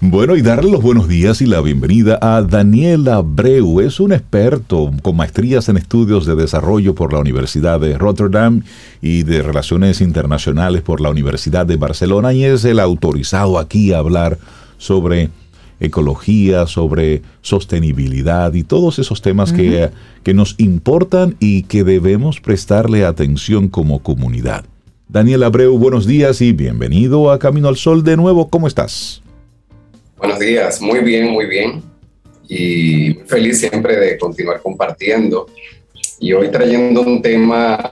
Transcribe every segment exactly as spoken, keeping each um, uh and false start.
Bueno, y darle los buenos días y la bienvenida a Daniel Abreu. Es un experto con maestrías en estudios de desarrollo por la Universidad de Rotterdam y de Relaciones Internacionales por la Universidad de Barcelona, y es el autorizado aquí a hablar sobre ecología, sobre sostenibilidad y todos esos temas uh-huh. que, que nos importan y que debemos prestarle atención como comunidad. Daniel Abreu, buenos días y bienvenido a Camino al Sol de nuevo. ¿Cómo estás? Buenos días, muy bien, muy bien. Y muy feliz siempre de continuar compartiendo. Y hoy trayendo un tema,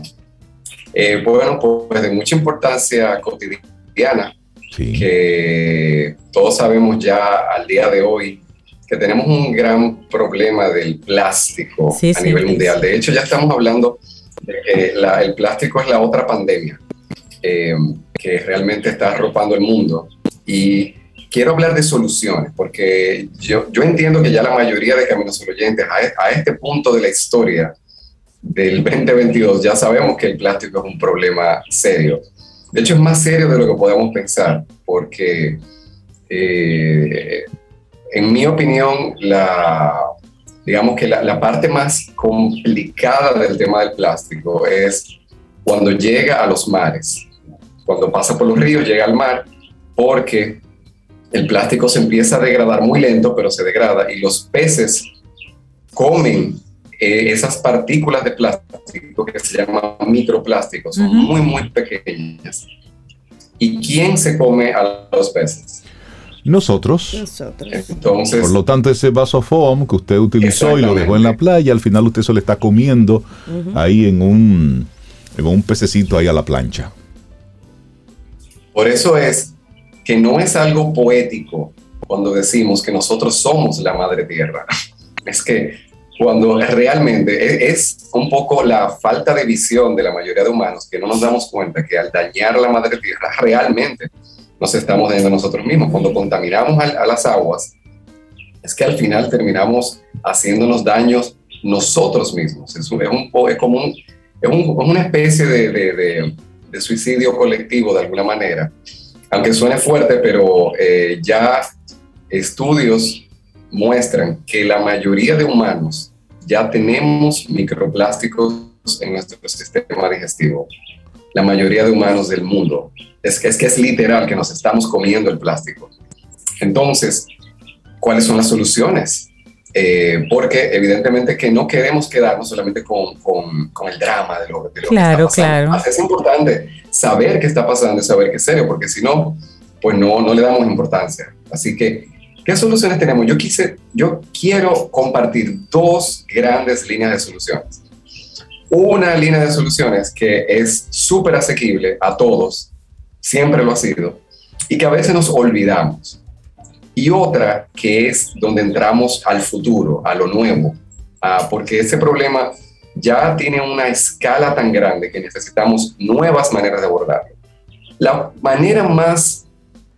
eh, bueno, pues de mucha importancia cotidiana. Sí. Que todos sabemos ya al día de hoy que tenemos un gran problema del plástico sí, a sí, nivel sí. mundial. De hecho, ya estamos hablando de que la, el plástico es la otra pandemia eh, que realmente está arropando el mundo. Y quiero hablar de soluciones, porque yo, yo entiendo que ya la mayoría de Caminos al Oyentes a, a este punto de la historia del veinte veintidós ya sabemos que el plástico es un problema serio. De hecho, es más serio de lo que podemos pensar, porque eh, en mi opinión, la, digamos que la, la parte más complicada del tema del plástico es cuando llega a los mares. Cuando pasa por los ríos, llega al mar, porque el plástico se empieza a degradar muy lento, pero se degrada, y los peces comen eh, esas partículas de plástico que se llaman microplásticos, son uh-huh. muy, muy pequeñas. ¿Y quién se come a los peces? Nosotros. Nosotros. Entonces, por lo tanto, ese vasofoam que usted utilizó y lo dejó en la playa, al final usted se lo está comiendo uh-huh. ahí en un, en un pececito ahí a la plancha. Por eso es que no es algo poético cuando decimos que nosotros somos la madre tierra. Es que cuando realmente es un poco la falta de visión de la mayoría de humanos, que no nos damos cuenta que al dañar la madre tierra realmente nos estamos dañando a nosotros mismos. Cuando contaminamos a, a las aguas, es que al final terminamos haciéndonos daños nosotros mismos. Es, un, es, un, es como un, es un, una especie de, de, de, de suicidio colectivo de alguna manera. Aunque suene fuerte, pero eh, ya estudios muestran que la mayoría de humanos ya tenemos microplásticos en nuestro sistema digestivo. La mayoría de humanos del mundo. Es que es, que es literal que nos estamos comiendo el plástico. Entonces, ¿cuáles son las soluciones? Eh, porque evidentemente que no queremos quedarnos solamente con, con, con el drama de lo, de lo claro, que está pasando. Claro. Es importante saber qué está pasando y saber qué es serio, porque si no, pues no, no le damos importancia. Así que, ¿qué soluciones tenemos? Yo, quise, yo quiero compartir dos grandes líneas de soluciones. Una línea de soluciones que es súper asequible a todos, siempre lo ha sido, y que a veces nos olvidamos. Y otra que es donde entramos al futuro, a lo nuevo, uh, porque ese problema ya tiene una escala tan grande que necesitamos nuevas maneras de abordarlo. La manera más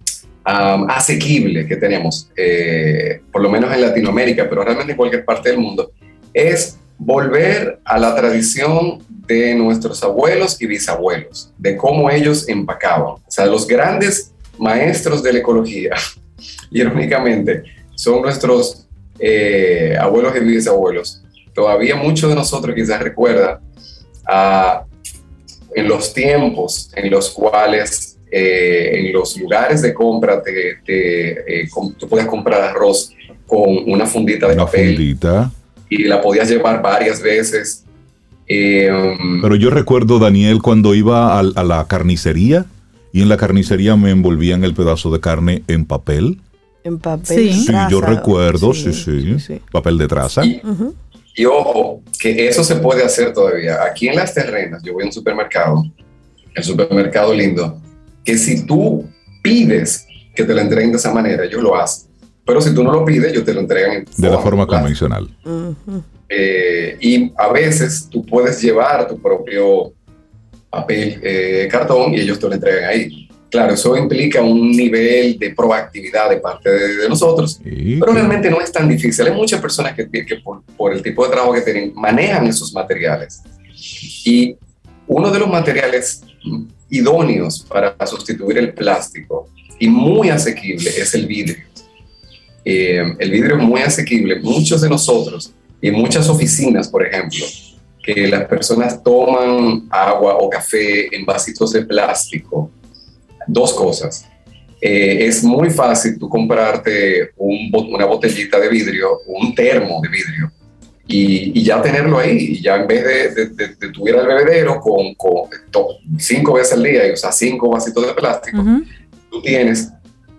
um, asequible que tenemos, eh, por lo menos en Latinoamérica, pero realmente en cualquier parte del mundo, es volver a la tradición de nuestros abuelos y bisabuelos, de cómo ellos empacaban. O sea, los grandes maestros de la ecología, irónicamente, son nuestros eh, abuelos y bisabuelos. Todavía muchos de nosotros quizás recuerdan uh, en los tiempos en los cuales eh, en los lugares de compra te, te, eh, com, tú podías comprar arroz con una fundita de una papel fundita. Y la podías llevar varias veces. Eh, um, Pero yo recuerdo, Daniel, cuando iba a, a la carnicería y en la carnicería me envolvían el pedazo de carne en papel. En papel sí. de traza. Sí, yo recuerdo, sí, sí, sí. sí, sí. Papel de traza. Y, uh-huh. y ojo, que eso se puede hacer todavía. Aquí en Las Terrenas, yo voy a un supermercado, el supermercado lindo, que si tú pides que te lo entreguen de esa manera, ellos lo hacen. Pero si tú no lo pides, ellos te lo entregan en de la forma convencional. Uh-huh. Eh, y a veces tú puedes llevar tu propio papel, eh, cartón, y ellos te lo entregan ahí. Claro, eso implica un nivel de proactividad de parte de, de nosotros, sí, pero realmente no es tan difícil. Hay muchas personas que, que por, por el tipo de trabajo que tienen, manejan esos materiales. Y uno de los materiales idóneos para sustituir el plástico y muy asequible es el vidrio. Eh, el vidrio es muy asequible. Muchos de nosotros, y en muchas oficinas, por ejemplo, que las personas toman agua o café en vasitos de plástico. Dos cosas. Eh, es muy fácil tú comprarte un, una botellita de vidrio, un termo de vidrio, y, y ya tenerlo ahí. Y ya en vez de, de, de, de tu ir al bebedero con, con to, cinco veces al día y usar cinco vasitos de plástico, uh-huh. tú tienes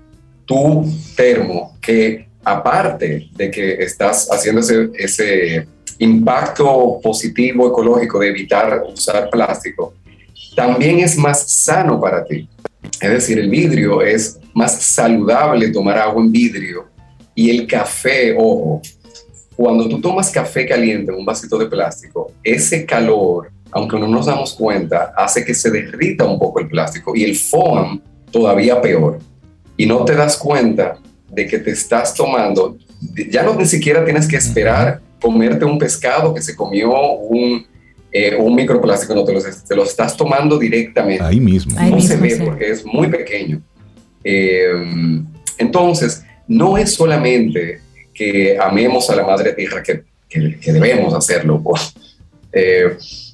tu termo que, aparte de que estás haciendo ese, ese impacto positivo ecológico de evitar usar plástico, también es más sano para ti. Es decir, el vidrio es más saludable tomar agua en vidrio, y el café, ojo, cuando tú tomas café caliente en un vasito de plástico, ese calor, aunque no nos damos cuenta, hace que se derrita un poco el plástico, y el foam todavía peor. Y no te das cuenta de que te estás tomando, ya no ni siquiera tienes que esperar comerte un pescado que se comió un, eh, un microplástico, no, te lo, te lo estás tomando directamente. Ahí mismo. No Ahí mismo, se ve sí. porque es muy pequeño. Eh, entonces, no es solamente que amemos a la madre tierra, que, que, que debemos hacerlo, pues, eh,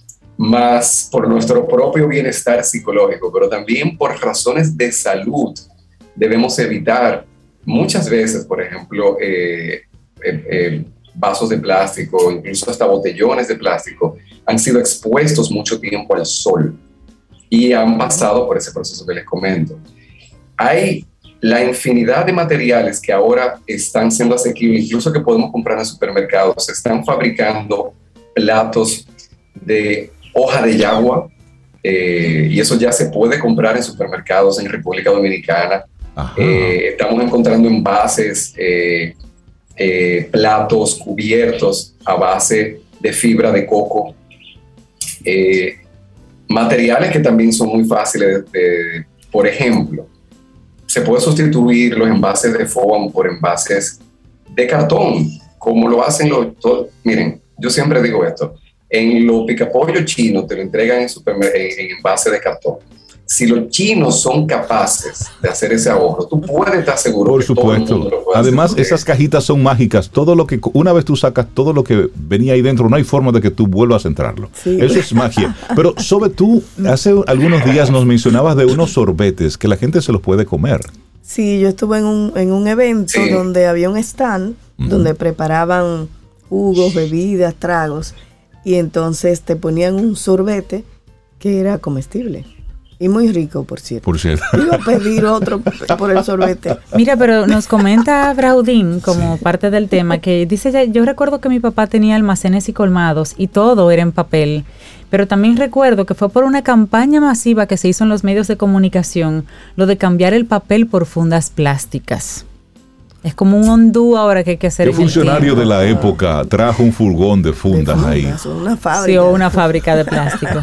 más por nuestro propio bienestar psicológico, pero también por razones de salud. Debemos evitar muchas veces, por ejemplo, eh, eh, eh, vasos de plástico, incluso hasta botellones de plástico, han sido expuestos mucho tiempo al sol y han pasado por ese proceso que les comento. Hay la infinidad de materiales que ahora están siendo asequibles, incluso que podemos comprar en supermercados. Se están fabricando platos de hoja de yagua, eh, y eso ya se puede comprar en supermercados en República Dominicana. Eh, estamos encontrando envases, eh, eh, platos, cubiertos a base de fibra de coco, eh, materiales que también son muy fáciles de, de, por ejemplo, se puede sustituir los envases de foam por envases de cartón, como lo hacen los, todo, miren, yo siempre digo esto, en los picapollos chinos te lo entregan en, supermer- en, en envase de cartón. Si los chinos son capaces de hacer ese ahorro, tú puedes estar seguro Por que supuesto. todo el mundo lo puede Además, hacer. esas cajitas son mágicas. Todo lo que, una vez tú sacas todo lo que venía ahí dentro, no hay forma de que tú vuelvas a entrarlo. Sí. Eso es magia. Pero, Sobe, tú hace algunos días nos mencionabas de unos sorbetes que la gente se los puede comer. Sí, yo estuve en un, en un evento sí. donde había un stand uh-huh. donde preparaban jugos, bebidas, tragos, y entonces te ponían un sorbete que era comestible. Y muy rico, por cierto. Por cierto. Iba a pedir otro por el sorbete. Mira, pero nos comenta Braudín, como sí. parte del tema, que dice, yo recuerdo que mi papá tenía almacenes y colmados y todo era en papel, pero también recuerdo que fue por una campaña masiva que se hizo en los medios de comunicación, lo de cambiar el papel por fundas plásticas. Es como un hondú ahora que hay que hacer. ¿Qué funcionario de la época trajo un furgón de fundas, de fundas ahí? Una fábrica. Sí, o una fábrica de plástico.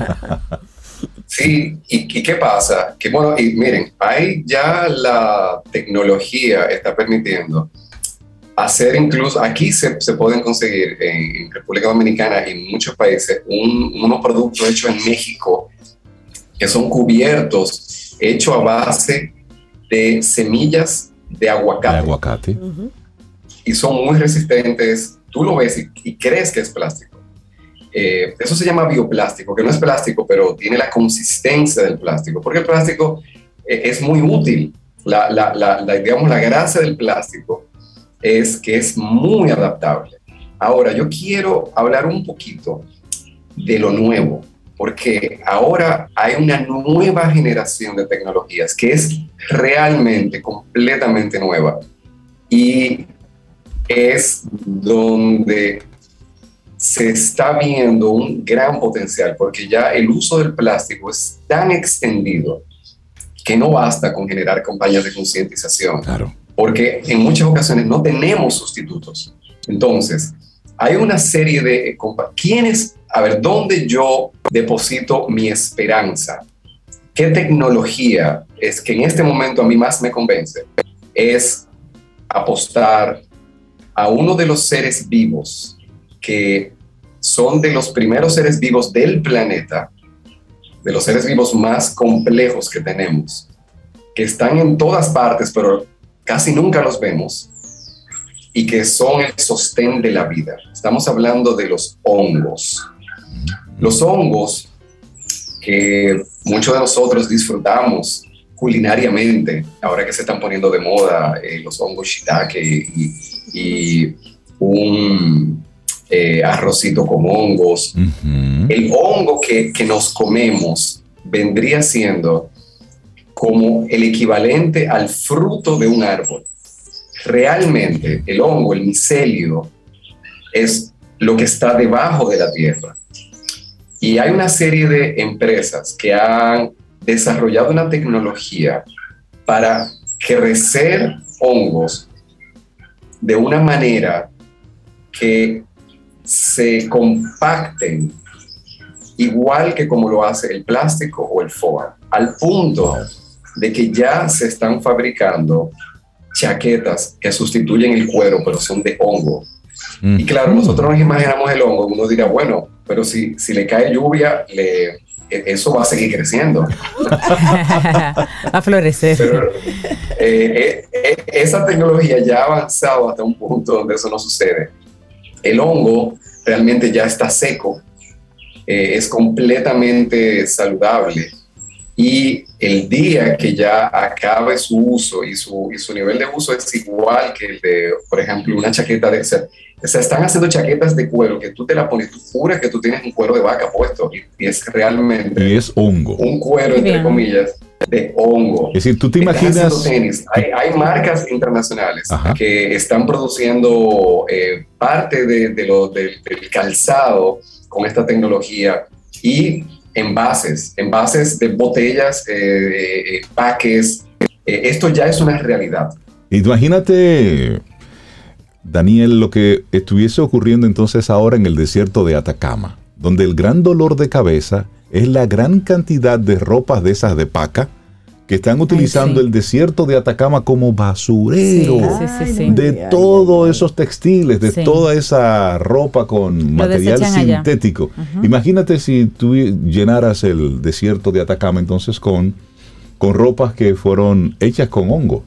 Sí, ¿y, ¿y qué pasa? Que bueno, y miren, ahí ya la tecnología está permitiendo hacer incluso, aquí se, se pueden conseguir en, en República Dominicana y en muchos países un, unos productos hechos en México que son cubiertos, hechos a base de semillas de aguacate. De aguacate. Uh-huh. Y son muy resistentes, tú lo ves y, y crees que es plástico. Eh, eso se llama bioplástico, que no es plástico, pero tiene la consistencia del plástico, porque el plástico eh, es muy útil. La, la, la, la, digamos, la gracia del plástico es que es muy adaptable. Ahora, yo quiero hablar un poquito de lo nuevo, porque ahora hay una nueva generación de tecnologías que es realmente completamente nueva, y es donde se está viendo un gran potencial, porque ya el uso del plástico es tan extendido que no basta con generar campañas de concientización, claro. porque en muchas ocasiones no tenemos sustitutos. Entonces, hay una serie de... ¿Quiénes? A ver, ¿dónde yo deposito mi esperanza? ¿Qué tecnología es que en este momento a mí más me convence? Es apostar a uno de los seres vivos que son de los primeros seres vivos del planeta, de los seres vivos más complejos que tenemos, que están en todas partes, pero casi nunca los vemos, y que son el sostén de la vida. Estamos hablando de los hongos. Los hongos que muchos de nosotros disfrutamos culinariamente, ahora que se están poniendo de moda eh, los hongos shiitake y, y un eh, arrocito con hongos. Uh-huh. El hongo que, que nos comemos vendría siendo como el equivalente al fruto de un árbol. Realmente el hongo, el micelio, es lo que está debajo de la tierra. Y hay una serie de empresas que han desarrollado una tecnología para crecer hongos de una manera que se compacten igual que como lo hace el plástico o el foam, al punto de que ya se están fabricando chaquetas que sustituyen el cuero, pero son de hongo. Mm. Y claro, nosotros nos imaginamos el hongo, uno dirá, bueno, pero si, si le cae lluvia, le, eso va a seguir creciendo. A florecer. Pero, eh, eh, esa tecnología ya ha avanzado hasta un punto donde eso no sucede. El hongo realmente ya está seco, eh, es completamente saludable. Y el día que ya acabe su uso y su, y su nivel de uso es igual que el de, por ejemplo, una chaqueta de... O sea, se están haciendo chaquetas de cuero que tú te la pones, tú juras que tú tienes un cuero de vaca puesto y, y es realmente... Y es hongo. Un cuero, entre Bien. comillas, de hongo. Es decir, tú te imaginas... Tenis. Hay, hay marcas internacionales Ajá. que están produciendo eh, parte de, de lo, de, del calzado con esta tecnología y... envases, envases de botellas, eh, eh, paques, eh, esto ya es una realidad. Imagínate, Daniel, lo que estuviese ocurriendo entonces ahora en el desierto de Atacama, donde el gran dolor de cabeza es la gran cantidad de ropas de esas de paca que están utilizando Ay, sí. el desierto de Atacama como basurero sí, sí, sí, sí. de todos esos textiles, de sí. toda esa ropa con Lo material sintético. Uh-huh. Imagínate si tú llenaras el desierto de Atacama entonces con, con ropas que fueron hechas con hongo.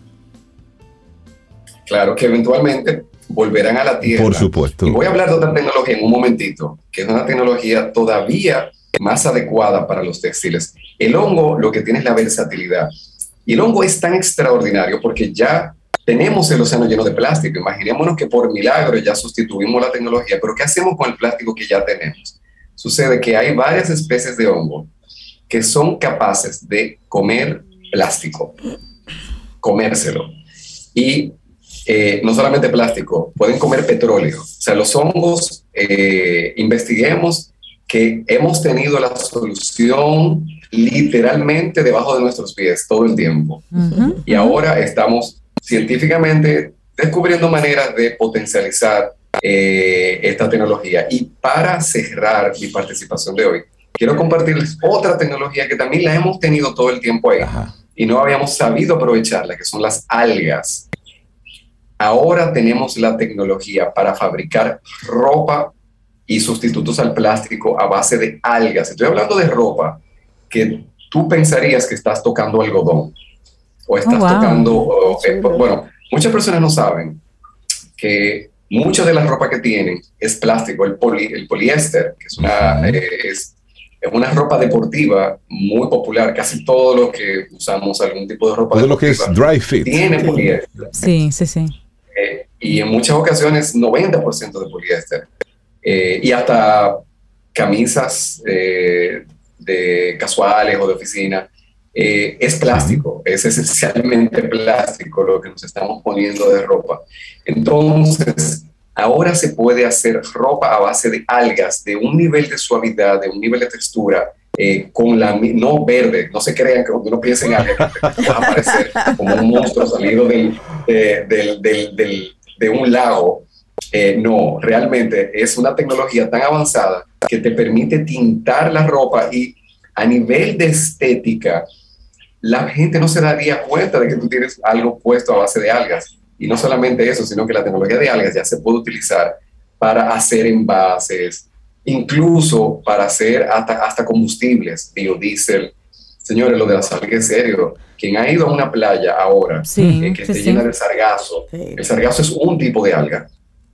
Claro que eventualmente volverán a la tierra. Por supuesto. Y voy a hablar de otra tecnología en un momentito, que es una tecnología todavía más adecuada para los textiles. El hongo lo que tiene es la versatilidad. Y el hongo es tan extraordinario porque ya tenemos el océano lleno de plástico. Imaginémonos que por milagro ya sustituimos la tecnología, pero ¿qué hacemos con el plástico que ya tenemos? Sucede que hay varias especies de hongo que son capaces de comer plástico, comérselo. Y eh, no solamente plástico, pueden comer petróleo. O sea, los hongos, eh, investiguemos que hemos tenido la solución literalmente debajo de nuestros pies todo el tiempo. Uh-huh. Y ahora estamos científicamente descubriendo maneras de potencializar eh, esta tecnología. Y para cerrar mi participación de hoy, quiero compartirles otra tecnología que también la hemos tenido todo el tiempo ahí uh-huh. y no habíamos sabido aprovecharla, que son las algas. Ahora tenemos la tecnología para fabricar ropa y sustitutos al plástico a base de algas. Estoy hablando de ropa que tú pensarías que estás tocando algodón o estás oh, wow. tocando... Oh, eh, bueno, muchas personas no saben que mucha de la ropa que tienen es plástico, el, poli, el poliéster, que es una, eh, es, es una ropa deportiva muy popular. Casi todo lo que usamos algún tipo de ropa todo lo que es dry fit tiene poliéster. Sí, sí, sí. Eh, y en muchas ocasiones noventa por ciento de poliéster. Eh, y hasta camisas eh, de casuales o de oficina, eh, es plástico, es esencialmente plástico lo que nos estamos poniendo de ropa. Entonces, ahora se puede hacer ropa a base de algas, de un nivel de suavidad, de un nivel de textura, eh, con la, no verde, no se crean que cuando uno piensa en algas, va a aparecer como un monstruo salido del, de, del, del, del, de un lago. Eh, no, realmente es una tecnología tan avanzada que te permite tintar la ropa y a nivel de estética, la gente no se daría cuenta de que tú tienes algo puesto a base de algas. Y no solamente eso, sino que la tecnología de algas ya se puede utilizar para hacer envases, incluso para hacer hasta, hasta combustibles, biodiesel, Señores, lo de la algas es serio. Quien ha ido a una playa ahora sí, eh, que sí, esté sí. llena de sargazo, sí. El sargazo es un tipo de alga.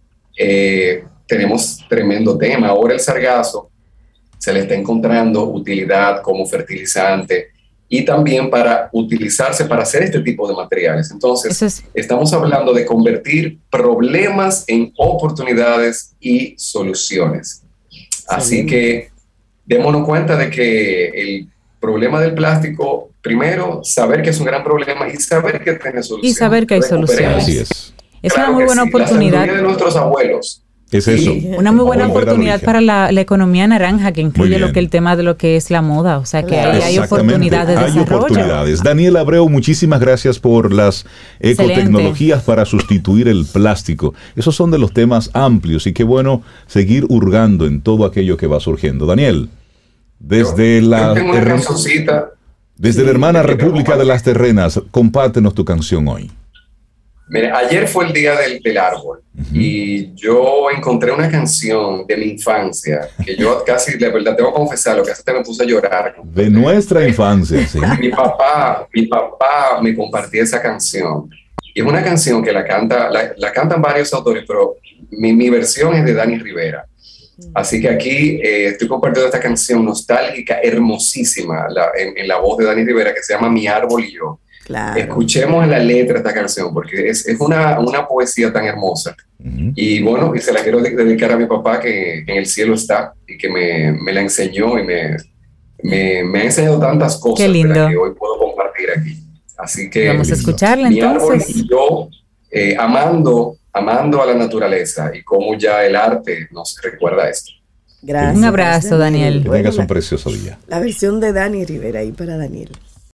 Eh, tenemos tremendo tema. Ahora el sargazo se le está encontrando utilidad como fertilizante y también para utilizarse para hacer este tipo de materiales. Entonces, es... estamos hablando de convertir problemas en oportunidades y soluciones. Así sí. que démonos cuenta de que el problema del plástico, primero, saber que es un gran problema y saber que tiene solución. Y saber que hay soluciones. Así es. Es claro una muy buena sí. oportunidad. La sabiduría de nuestros abuelos. Es eso. Sí, una muy buena oportunidad para la, la economía naranja, que incluye lo que el tema de lo que es la moda. O sea que ahí hay oportunidades de hay desarrollo. oportunidades. Daniel Abreu, muchísimas gracias por las ecotecnologías para sustituir el plástico. Esos son de los temas amplios y qué bueno seguir hurgando en todo aquello que va surgiendo. Daniel, desde yo, la yo tengo una cancioncita. Desde sí, la hermana República de las Terrenas, compártenos tu canción hoy. Mire, ayer fue el día del, del árbol uh-huh. y yo encontré una canción de mi infancia que yo casi, de verdad, tengo que confesarlo, que hasta me puse a llorar. De nuestra infancia, sí. Mi papá, mi papá me compartió esa canción. Y es una canción que la, canta, la, la cantan varios autores, pero mi, mi versión es de Dani Rivera. Así que aquí eh, estoy compartiendo esta canción nostálgica, hermosísima, la, en, en la voz de Dani Rivera, que se llama Mi Árbol y Yo. Claro. Escuchemos la letra de esta canción porque es, es una, una poesía tan hermosa. Uh-huh. Y bueno, y se la quiero dedicar a mi papá que, que en el cielo está y que me, me la enseñó y me, me, me ha enseñado tantas cosas. Qué lindo. Que hoy puedo compartir aquí. Así que vamos a escucharla mi entonces. Árbol y Yo, eh, amando, amando a la naturaleza y cómo ya el arte nos recuerda esto. Gracias. Un abrazo, Daniel. Que tengas un precioso día. La versión de Dani Rivera ahí para Daniel.